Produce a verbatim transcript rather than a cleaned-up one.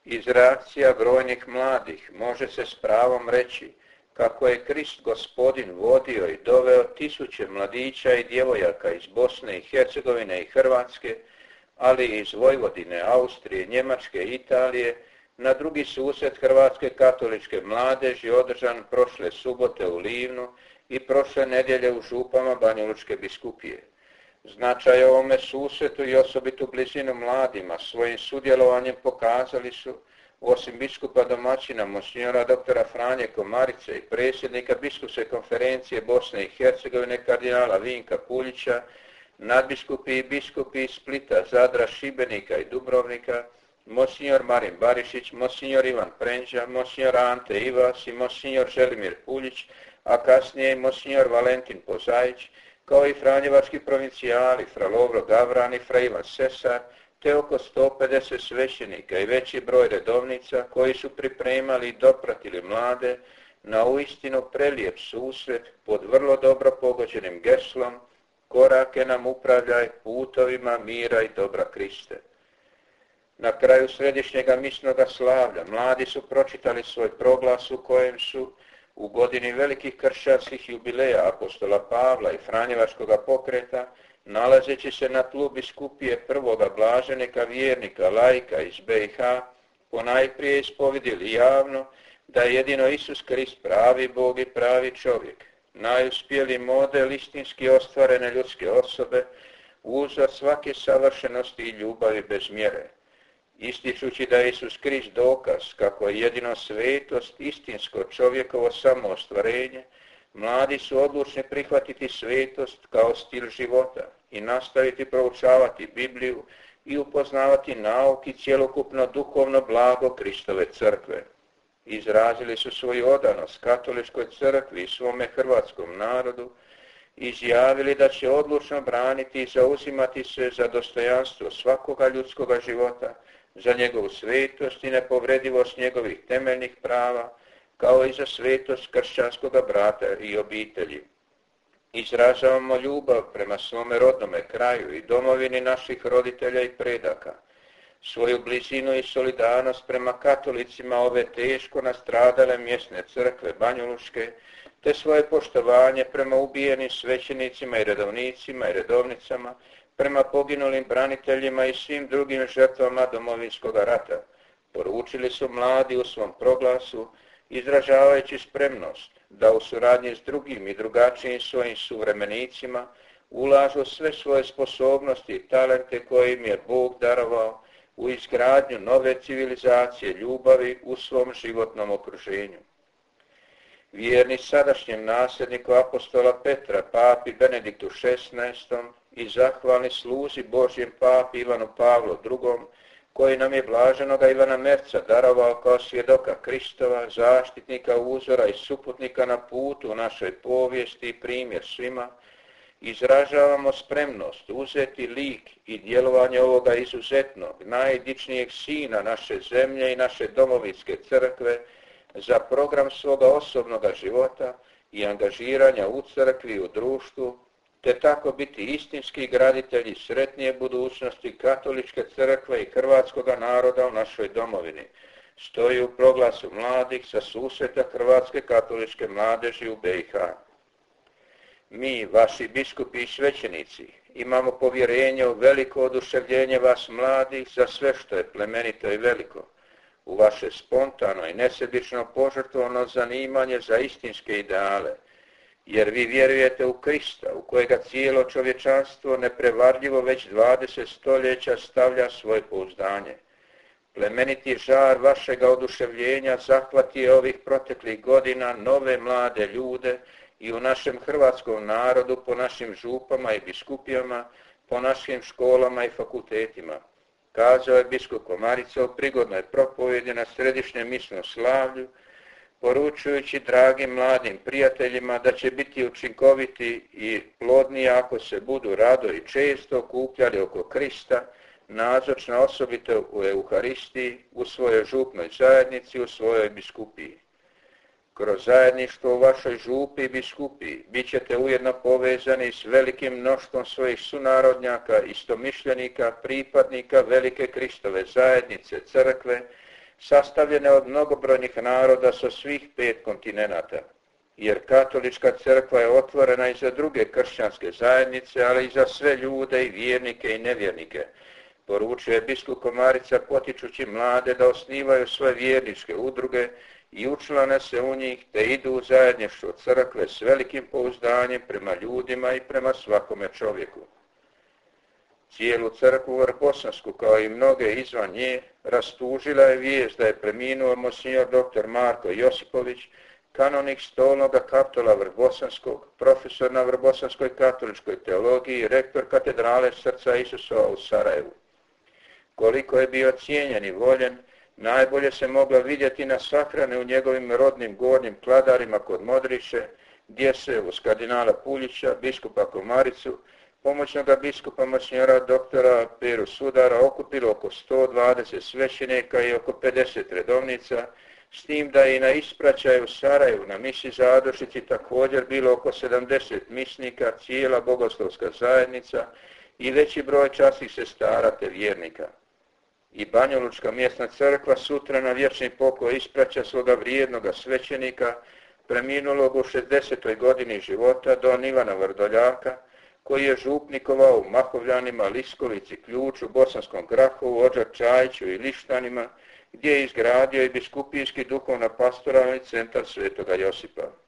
Iz reakcija brojnih mladih može se s pravom reći kako je Krist Gospodin vodio i doveo tisuće mladića i djevojaka iz Bosne i Hercegovine i Hrvatske, ali i iz Vojvodine, Austrije, Njemačke i Italije, na drugi susret Hrvatske katoličke mladeži održan prošle subote u Livnu i prošle nedjelje u Župama Banjalučke biskupije. Značaj ovome susretu i osobitu blizinu mladima svojim sudjelovanjem pokazali su, osim biskupa domaćina monsinjora doktora Franje Komarice i predsjednika biskupske konferencije Bosne i Hercegovine kardinala Vinka Puljića, nadbiskupi i biskupi iz Splita, Zadra, Šibenika i Dubrovnika, monsinjor Marin Barišić, monsinjor Ivan Prenđa, monsinjor Ante Ivas i monsinjor Želimir Puljić, a kasnije i monsinjor Valentin Pozajić, kao i franjevački provincijali fra Lovro Gavran i fra Ivan Sesar, te oko sto pedeset svećenika i veći broj redovnica koji su pripremali i dopratili mlade na uistinu prelijep susret pod vrlo dobro pogođenim geslom "Korake nam upravljaj putovima mira i dobra Kriste". Na kraju središnjega misnoga slavlja mladi su pročitali svoj proglas u kojem su u godini velikih kršćanskih jubileja apostola Pavla i Franjevačkoga pokreta, nalazeći se na tlu biskupije prvoga blaženika vjernika laika iz B i H, ponajprije ispovedili javno da je jedino Isus Krist pravi Bog i pravi čovjek, najuspjeli model istinski ostvarene ljudske osobe, uzor svake savršenosti i ljubavi bez mjere. Ističući da je Isus Krist dokaz kako je jedino svetost istinsko čovjekovo samoostvarenje, mladi su odlučni prihvatiti svetost kao stil života i nastaviti proučavati Bibliju i upoznavati nauk i cjelokupno duhovno blago Kristove crkve. Izrazili su svoju odanost katoličkoj crkvi i svome hrvatskom narodu, izjavili da će odlučno braniti i zauzimati se za dostojanstvo svakoga ljudskoga života, za njegovu svetost i nepovredivost njegovih temeljnih prava, kao i za svetost kršćanskoga brata i obitelji. Izražavamo ljubav prema svome rodnome kraju i domovini naših roditelja i predaka, svoju blizinu i solidarnost prema katolicima ove teško nastradale mjesne crkve Banjalučke, te svoje poštovanje prema ubijenim svećenicima i redovnicima i redovnicama, prema poginulim braniteljima i svim drugim žrtvama Domovinskog rata, poručili su mladi u svom proglasu, izražavajući spremnost da u suradnji s drugim i drugačijim svojim suvremenicima ulažu sve svoje sposobnosti i talente koje im je Bog darovao u izgradnju nove civilizacije ljubavi u svom životnom okruženju. Vjerni sadašnjem nasljedniku apostola Petra, papi Benediktu šesnaestom i zahvalni sluzi Božjem papi Ivanu Pavlu drugom, koji nam je blaženoga Ivana Merca darovao kao svjedoka Kristova, zaštitnika uzora i suputnika na putu u našoj povijesti i primjer svima, izražavamo spremnost uzeti lik i djelovanje ovoga izuzetnog, najdičnijeg sina naše zemlje i naše domovinske crkve za program svoga osobnoga života i angažiranja u crkvi i u društvu, te tako biti istinski graditelji sretnije budućnosti katoličke crkve i hrvatskoga naroda u našoj domovini, stoji u proglasu mladih sa susreta Hrvatske katoličke mladeži u B i H. Mi, vaši biskupi i svećenici, imamo povjerenje u veliko oduševljenje vas mladih za sve što je plemenito i veliko, u vaše spontano i nesebično požrtvovno zanimanje za istinske ideale, jer vi vjerujete u Krista, u kojega cijelo čovječanstvo neprevarljivo već dvadeset stoljeća stavlja svoje pouzdanje. Plemeniti žar vašega oduševljenja zahvatio ovih proteklih godina nove mlade ljude i u našem hrvatskom narodu po našim župama i biskupijama, po našim školama i fakultetima. Kazao je biskup Komarica u prigodnoj propovjedi na središnjem misnom slavlju, poručujući dragim mladim prijateljima da će biti učinkoviti i plodni ako se budu rado i često okupljali oko Krista, nazočna osobito u Euharistiji, u svojoj župnoj zajednici, u svojoj biskupiji. Kroz zajedništvo u vašoj župi i biskupiji bit ćete ujedno povezani s velikim mnoštvom svojih sunarodnjaka, istomišljenika, pripadnika velike Kristove zajednice, crkve, sastavljene od mnogobrojnih naroda sa svih pet kontinenata, jer katolička crkva je otvorena i za druge kršćanske zajednice, ali i za sve ljude i vjernike i nevjernike, poručuje je biskup Komarica potičući mlade da osnivaju svoje vjerničke udruge i učlane se u njih te idu u zajedništvo crkve s velikim pouzdanjem prema ljudima i prema svakome čovjeku. Cijelu crkvu Vrbosansku, kao i mnoge izvan nje, rastužila je vijest da je preminuo monsignor doktor Marko Josipović, kanonik stolnoga kaptola Vrbosanskog, profesor na Vrbosanskoj katoličkoj teologiji i rektor katedrale Srca Isusova u Sarajevu. Koliko je bio cijenjen i voljen, najbolje se mogla vidjeti na sahrane u njegovim rodnim gornjim kladarima kod Modriše, gdje se uz kardinala Puljića, biskupa Komaricu, pomoćnoga biskupa monsignora doktora Peru Sudara okupilo oko sto dvadeset svećenika i oko pedeset redovnica, s tim da je i na ispraćaju u Sarajevu na misi Zadušici također bilo oko sedamdeset misnika, cijela bogoslovska zajednica i veći broj časnih sestara te vjernika. I Banjalučka mjesna crkva sutra na vječni pokoj ispraća svoga vrijednoga svećenika, preminulog u šezdesetoj godini života, don Ivana Vrdoljaka, koji je župnikovao u Mahovljanima, Liskovici, Ključu, Bosanskom Grahovu, Odžak-Čajiću i Lištanima, gdje je izgradio i biskupijski duhovno-pastoralni centar Svetoga Josipa.